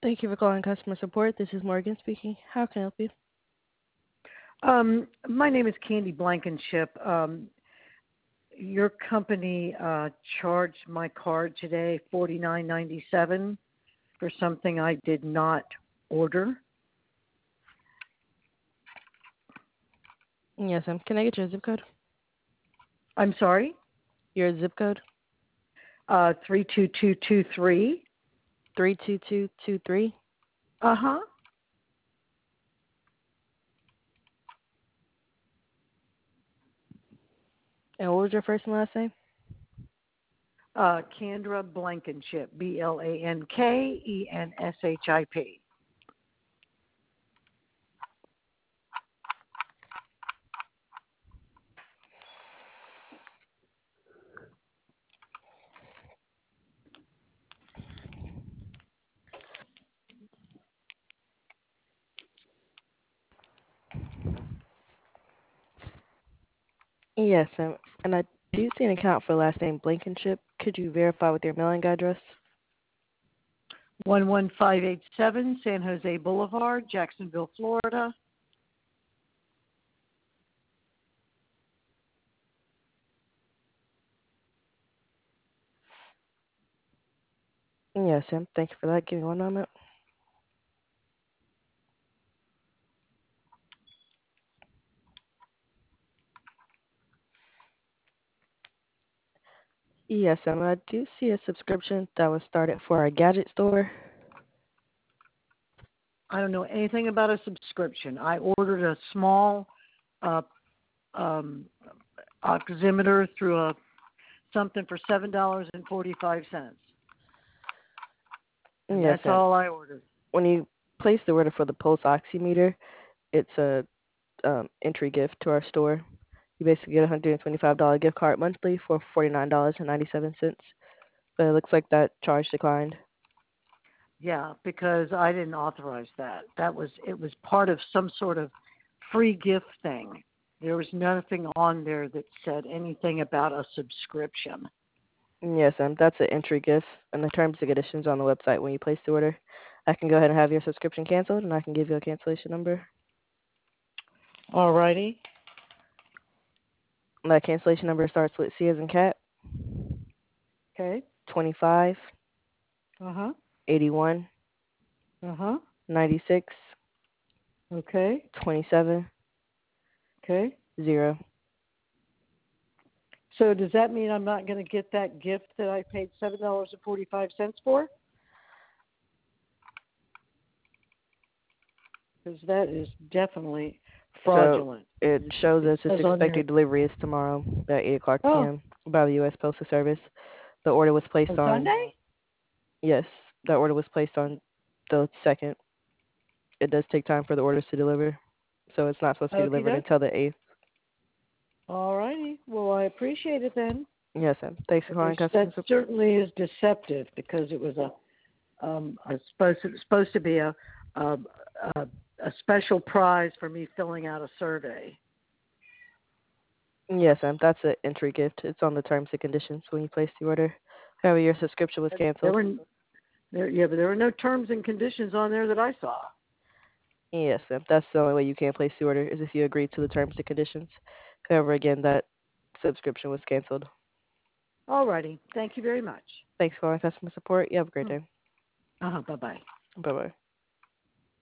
Thank you for calling customer support. This is Morgan speaking. How can I help you? My name is Candy Blankenship. Your company charged my card today $49.97 for something I did not order. Yes, ma'am. Can I get your zip code? I'm sorry? Your zip code? 32223. 32223. Uh-huh. And what was your first and last name? Kendra Blankenship, Blankenship. Yes, ma'am. And I do see an account for last name Blankenship. Could you verify with your mailing address? 11587 San Jose Boulevard, Jacksonville, Florida. Yes, ma'am. Thank you for that. Give me one moment. Yes, ma'am. I do see a subscription that was started for our gadget store. I don't know anything about a subscription. I ordered a small uh, oximeter through something for $7.45. And Yes, that's ma'am. all I ordered. When you place the order for the pulse oximeter, it's a entry gift to our store. You basically get a $125 gift card monthly for $49.97. But it looks like that charge declined. Yeah, because I didn't authorize that. It was part of some sort of free gift thing. There was nothing on there that said anything about a subscription. Yes, that's an entry gift, and the terms and conditions on the website when you place the order. I can go ahead and have your subscription canceled, and I can give you a cancellation number. All righty. That cancellation number starts with C as in cat, Okay. 25, Uh-huh. 81, Uh-huh. 96, Okay. 27, Okay. 0. So does that mean I'm not going to get that gift that I paid $7.45 for? Because that is definitely So fraudulent. it shows It us its says on there. expected delivery is tomorrow at 8 o'clock Oh, p.m. by the U.S. Postal Service. The order was placed on on, Sunday? yes, the order was placed on the 2nd. It does take time for the orders to deliver, so it's not supposed to be Okie delivered doke. until the 8th. All righty. Well, I appreciate it then. Yes, ma'am. Thanks for calling That customer support. certainly is deceptive because it was supposed to be a a special prize for me filling out a survey. Yes, ma'am. That's an entry gift. It's on the terms and conditions when you place the order. However, your subscription was There canceled. were yeah, but there were no terms and conditions on there that I saw. Yes, ma'am. That's the only way you can place the order is if you agree to the terms and conditions. However, again, that subscription was canceled. All righty. Thank you very much. Thanks for calling customer support. You have a great day. Bye bye. Bye-bye.